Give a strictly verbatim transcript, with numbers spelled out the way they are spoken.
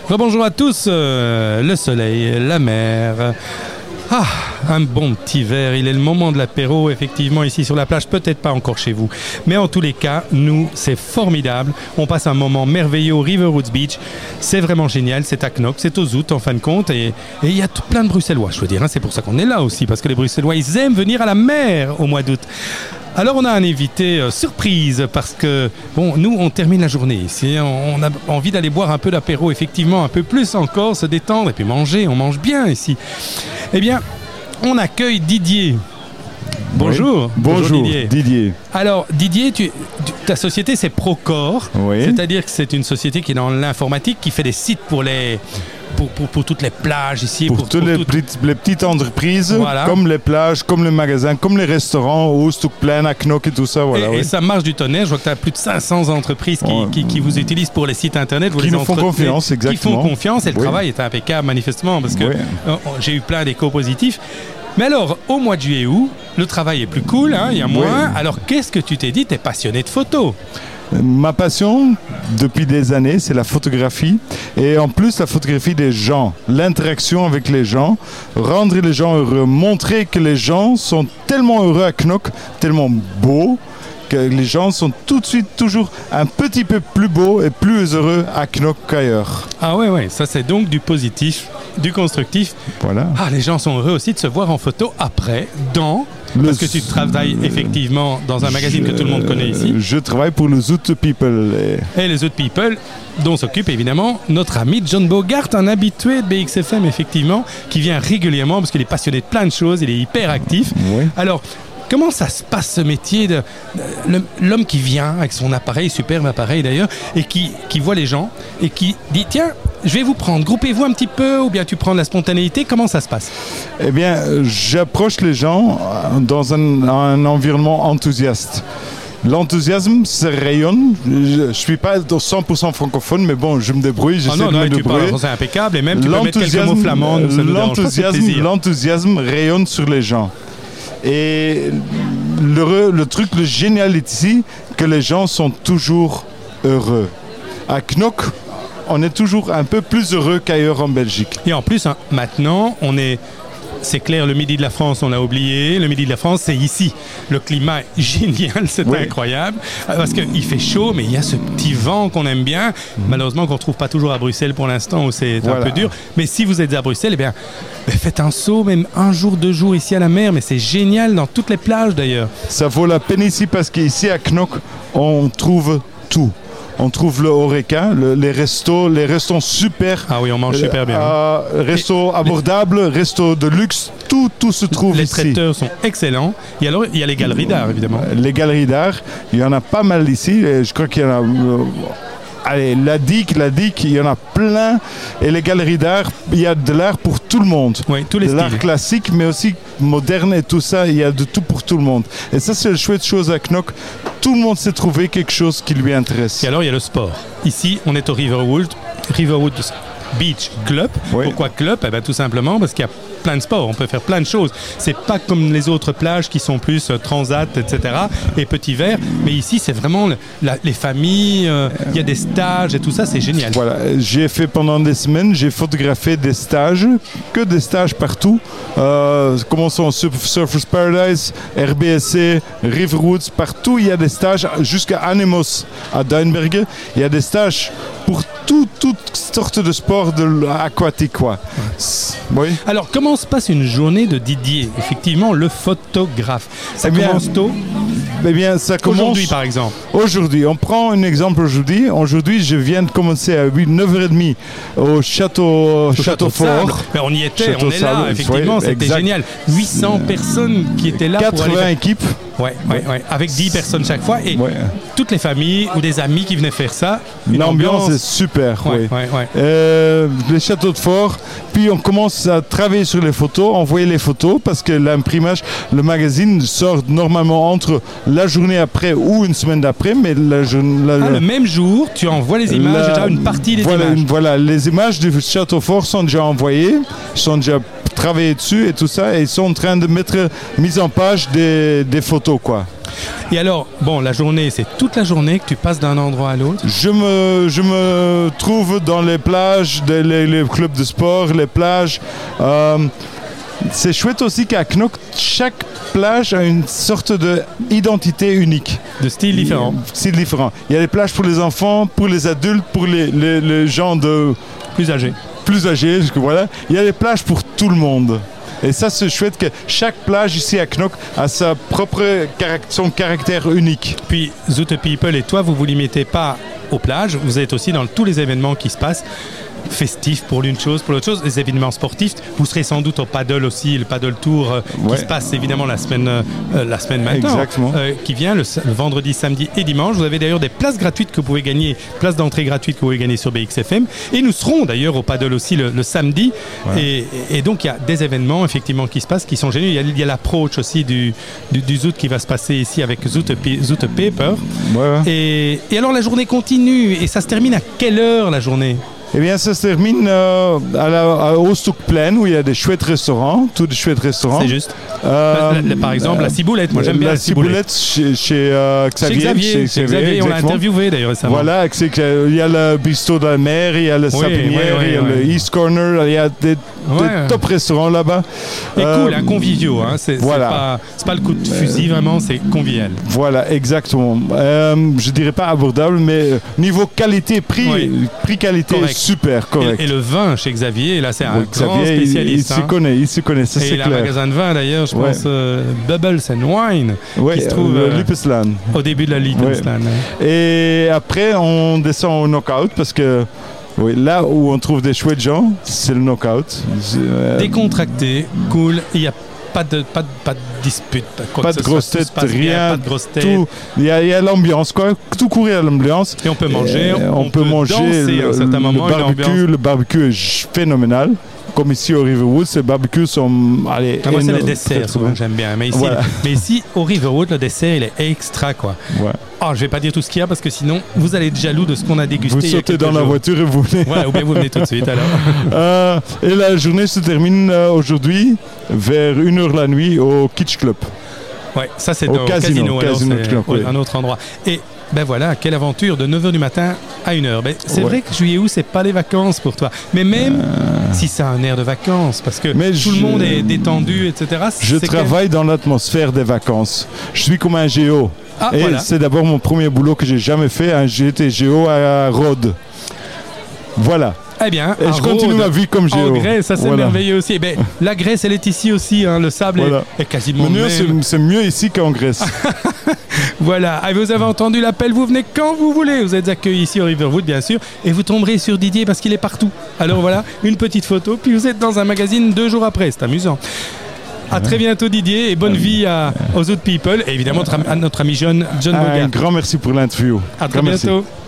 Rebonjour à tous, euh, le soleil, la mer. Ah, un bon petit verre, il est le moment de l'apéro, effectivement, ici sur la plage, peut-être pas encore chez vous. Mais en tous les cas, nous, c'est formidable. On passe un moment merveilleux au Riverwoods Beach. C'est vraiment génial, c'est à Knock, c'est aux Août en fin de compte. Et il y a tout plein de Bruxellois, je veux dire. Hein, c'est pour ça qu'on est là aussi, parce que les Bruxellois, ils aiment venir à la mer au mois d'août. Alors on a un invité euh, surprise parce que, bon, nous on termine la journée ici, on, on a envie d'aller boire un peu d'apéro, effectivement, un peu plus encore, se détendre et puis manger, on mange bien ici. Eh bien, on accueille Didier. Bonjour. Oui. Bonjour, Bonjour Didier. Didier. Alors Didier, tu, tu, ta société c'est Procore, oui. C'est-à-dire que c'est une société qui est dans l'informatique, qui fait des sites pour les... Pour, pour, pour toutes les plages ici. Pour, pour toutes pour les, tout... petites, les petites entreprises, voilà. Comme les plages, comme les magasins, comme les restaurants, Oosthoekplein, à Knock et tout ça. Voilà, et, oui. et ça marche du tonnerre. Je vois que tu as plus de cinq cents entreprises qui, ouais. qui, qui vous utilisent pour les sites internet. Vous qui les nous font confiance, exactement. Qui font confiance et le oui. travail est impeccable, manifestement, parce que oui. euh, j'ai eu plein d'échos positifs. Mais alors, au mois de juillet-août, le travail est plus cool, hein, il y a moins. Oui. Alors, qu'est-ce que tu t'es dit? Tu es passionné de photos. Ma passion, depuis des années, c'est la photographie. Et en plus, la photographie des gens, l'interaction avec les gens, rendre les gens heureux, montrer que les gens sont tellement heureux à Knock, tellement beaux, que les gens sont tout de suite toujours un petit peu plus beaux et plus heureux à Knock qu'ailleurs. Ah ouais, ouais, ça c'est donc du positif, du constructif. Voilà. Ah, les gens sont heureux aussi de se voir en photo après, dans... Le Parce que tu travailles effectivement dans un magazine je, que tout le monde connaît ici. Je travaille pour les Zoot People. Et, et les Zoot People, dont s'occupe évidemment notre ami John Bogart, un habitué de B X F M effectivement, qui vient régulièrement parce qu'il est passionné de plein de choses, il est hyper actif. Oui. Alors, comment ça se passe ce métier de, de l'homme qui vient avec son appareil, superbe appareil d'ailleurs, et qui, qui voit les gens et qui dit tiens, je vais vous prendre, groupez-vous un petit peu, ou bien tu prends de la spontanéité, comment ça se passe? Eh bien, j'approche les gens dans un, un environnement enthousiaste. L'enthousiasme, ça rayonne. Je ne suis pas cent pour cent francophone, mais bon, je me débrouille, j'essaie oh non, de non, me tu débrouiller. Parles français impeccable, et même tu peux mettre quelques mots flamands. L'enthousiasme, l'enthousiasme rayonne sur les gens. Et le, le truc, le génial ici, que les gens sont toujours heureux. À Knock, on est toujours un peu plus heureux qu'ailleurs en Belgique. Et en plus, hein, maintenant, on est... C'est clair, le midi de la France, on l'a oublié. Le midi de la France, c'est ici. Le climat est génial, c'est oui. incroyable. Parce qu'il fait chaud, mais il y a ce petit vent qu'on aime bien. Mmh. Malheureusement, qu'on ne retrouve pas toujours à Bruxelles pour l'instant, où c'est voilà. un peu dur. Mais si vous êtes à Bruxelles, eh bien, faites un saut, même un jour, deux jours ici à la mer. Mais c'est génial dans toutes les plages, d'ailleurs. Ça vaut la peine ici, parce qu'ici, à Knock, on trouve tout. On trouve le Horeca, le, les restos, les restos super. Ah oui, on mange super bien. Euh, restos abordables, restos de luxe, tout, tout se trouve les ici. Les traiteurs sont excellents. Et alors, il y a les galeries d'art, évidemment. Les galeries d'art, il y en a pas mal ici. Et je crois qu'il y en a... Euh, allez, la D I C, la D I C, il y en a plein. Et les galeries d'art, il y a de l'art pour tout le monde. Oui, tous les de styles. L'art classique, mais aussi moderne et tout ça, il y a de tout pour tout le monde. Et ça, c'est la chouette chose à Knock. Tout le monde s'est trouvé quelque chose qui lui intéresse. Et alors, il y a le sport. Ici, on est au Riverwood, Riverwood Beach Club. Oui. Pourquoi club? Eh bien, tout simplement parce qu'il y a plein de sports. On peut faire plein de choses. C'est pas comme les autres plages qui sont plus euh, transat, et cetera. Et petit verre. Mais ici, c'est vraiment le, la, les familles. Il euh, y a des stages et tout ça. C'est génial. Voilà. J'ai fait pendant des semaines, j'ai photographié des stages, que des stages partout. Euh, commençons Surfers Paradise, R B S C, Riverwoods. Partout, il y a des stages. Jusqu'à Anemos, à Duinbergen. Il y a des stages pour tout, toutes sortes de sports de, aquatiques, quoi. Oui. Alors, comment se passe une journée de Didier, effectivement, le photographe? Ça eh commence bien, tôt eh bien, ça commence... Aujourd'hui, par exemple. Aujourd'hui, on prend un exemple aujourd'hui. Aujourd'hui, je viens de commencer à neuf heures trente au château, au château, château fort. Mais on y était, château on est là, Sable, effectivement, oui, c'était exact. génial. huit cents personnes qui étaient là quatre-vingts pour aller... équipes. Ouais, ouais, ouais, avec dix personnes chaque fois et ouais. toutes les familles ou des amis qui venaient faire ça. L'ambiance ambiance... est super. Ouais, oui. ouais, ouais. Euh, les châteaux de fort. Puis on commence à travailler sur les photos, envoyer les photos parce que l'imprimage, le magazine sort normalement entre la journée après ou une semaine d'après, mais la, la, ah, le même jour, tu envoies les images, la, déjà une partie des voilà, images. Voilà, les images du château fort sont déjà envoyées, sont déjà travaillées dessus et tout ça, et ils sont en train de mettre mise en page des, des photos, quoi. Et alors, bon, la journée, c'est toute la journée que tu passes d'un endroit à l'autre. Je me, je me trouve dans les plages, des, les, les clubs de sport, les plages. Euh, c'est chouette aussi qu'à Knock, chaque plage a une sorte d'identité unique. De style différent. Style différent. Il y a des plages pour les enfants, pour les adultes, pour les, les, les gens de... Plus âgés. Plus âgés, voilà. Il y a des plages pour tout le monde. Et ça, c'est chouette que chaque plage ici à Knock a sa propre, son caractère unique. Puis, Zoot People et toi, vous ne vous limitez pas aux plages, vous êtes aussi dans tous les événements qui se passent. Festifs pour l'une chose, pour l'autre chose, les événements sportifs. Vous serez sans doute au paddle aussi, le paddle tour euh, ouais. qui se passe évidemment la semaine, euh, la semaine maintenant, euh, qui vient le, le vendredi, samedi et dimanche. Vous avez d'ailleurs des places gratuites que vous pouvez gagner, places d'entrée gratuites que vous pouvez gagner sur B X F M. Et nous serons d'ailleurs au paddle aussi le, le samedi. Ouais. Et, et donc il y a des événements effectivement qui se passent, qui sont géniaux. Il y a, il y a l'approach aussi du, du, du Zoot qui va se passer ici avec Zoot, Zoot Paper. Ouais, ouais. Et, et alors la journée continue et ça se termine à quelle heure la journée ? Eh bien, ça se termine euh, à la, à, au Stockplein où il y a des chouettes restaurants, tous des chouettes restaurants. C'est juste. Euh, la, la, par exemple, euh, la Ciboulette, moi j'aime bien la Ciboulette. chez, chez, euh, Xavier, chez Xavier. Chez, chez Xavier, Xavier on l'a interviewé d'ailleurs récemment. Voilà, il y a le bistrot de la mer, il y a le oui, Sapinière, oui, oui, il y a oui. le East Corner, il y a des, ouais. des top restaurants là-bas. Et euh, cool, un conviviaux, hein, c'est voilà. pas, pas le coup de fusil vraiment, c'est convivial. Voilà, exactement. Euh, je dirais pas abordable, mais niveau qualité-prix, oui. prix-qualité, super, correct. Et, et le vin chez Xavier, là c'est un oui, grand Xavier, spécialiste. Il, il hein. s'y connaît, il s'y connaît, ça et c'est il clair. a un magasin de vin d'ailleurs, je ouais. pense, euh, Bubbles and Wine, ouais, qui se trouve euh, euh, Lipesland. Au début de la Lipesland. Ouais. Ouais. Et après, on descend au knockout parce que oui, là où on trouve des chouettes gens, c'est le knockout. Euh... Décontracté, cool, il y a Pas de, pas, de, pas de dispute, quoi pas de grosse tête, rien. Bien, pas de grosse tête. Il y a, y a l'ambiance, quoi. Tout courir à l'ambiance. Et on peut manger, on, on peut, peut manger danser le, à un certain moment. Le barbecue, le barbecue est phénoménal. Comme ici au Riverwood, ces barbecues sont. Allez, ah, moi, c'est les desserts, souvent, j'aime bien. Mais ici, voilà. mais ici, au Riverwood, le dessert, il est extra, quoi. Ouais. Oh, je vais pas dire tout ce qu'il y a parce que sinon, vous allez être jaloux de ce qu'on a dégusté. Vous sautez dans jours. La voiture et vous venez. Voilà, ou bien vous venez tout de suite, alors. euh, et la journée se termine euh, aujourd'hui vers une heure la nuit au Kitsch Club. Ouais, ça, c'est au dans casino, casino, casino alors, club, oui. un autre endroit. Et ben voilà, quelle aventure de neuf heures du matin à une heure. Ben, c'est ouais. vrai que juillet août, c'est pas les vacances pour toi. Mais même euh... si ça a un air de vacances, parce que mais tout je... le monde est détendu, et cetera. Je travaille que... dans l'atmosphère des vacances. Je suis comme un géo. Ah, et voilà. c'est d'abord mon premier boulot que j'ai jamais fait. Hein. J'ai été géo à Rhodes. Voilà. Eh bien, et je continue Rhodes, ma vie comme géo. En Grèce, ça c'est voilà. merveilleux aussi. Eh ben, la Grèce, elle est ici aussi. Hein. Le sable voilà. est, est quasiment mieux. Même... C'est mieux ici qu'en Grèce. Voilà. Et vous avez entendu l'appel. Vous venez quand vous voulez. Vous êtes accueillis ici au Riverwood, bien sûr. Et vous tomberez sur Didier parce qu'il est partout. Alors voilà, une petite photo. Puis vous êtes dans un magazine deux jours après. C'est amusant. À très bientôt Didier et bonne vie à, aux autres people et évidemment à notre ami John, John Bogart. Un grand merci pour l'interview. À très grand bientôt. Merci.